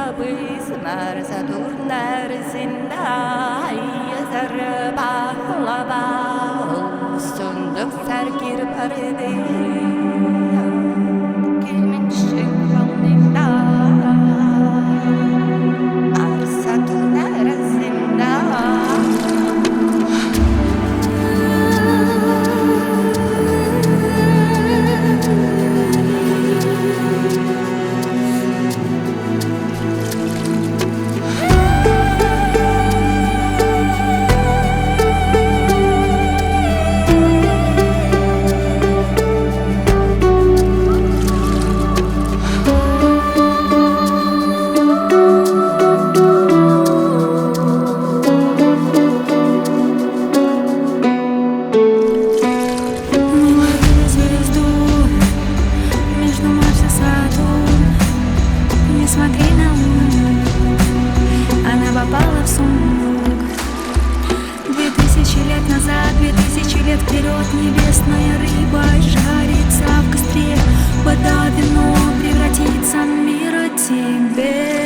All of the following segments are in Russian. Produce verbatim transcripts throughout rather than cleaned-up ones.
Abismer Saturnler sind Ayazar Baklava Sunduk sergir parede Kimin şıkvalında Ar Saturnler zinda Смотри на луну, она попала в сундук. Две тысячи лет назад, две тысячи лет вперед небесная рыба жарится в костре. Вода, вино превратится мир о тебе.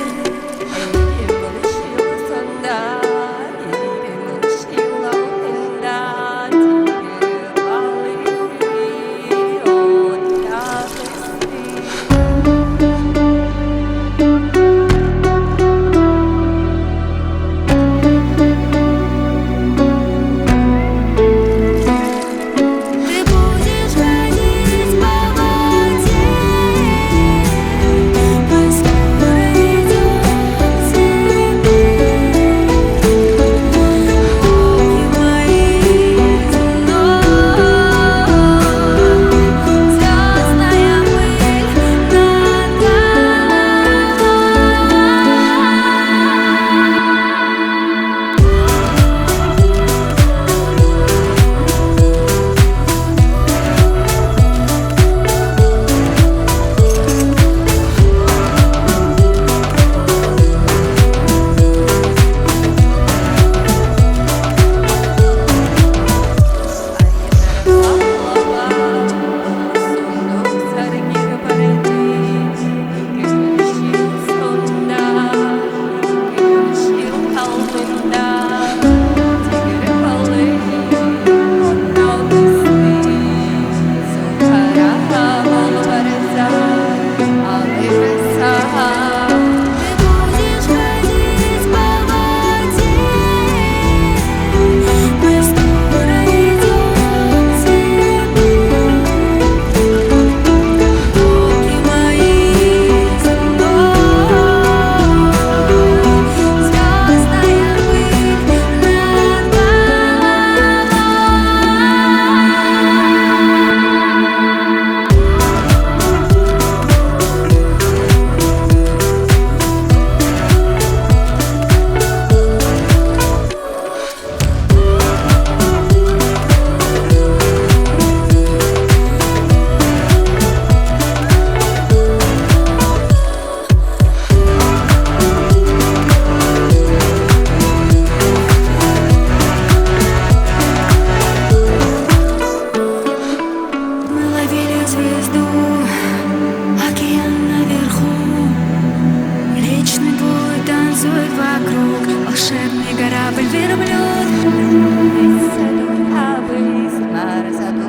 Звезду, океан наверху, Млечный путь танцует вокруг, волшебный корабль верблюд.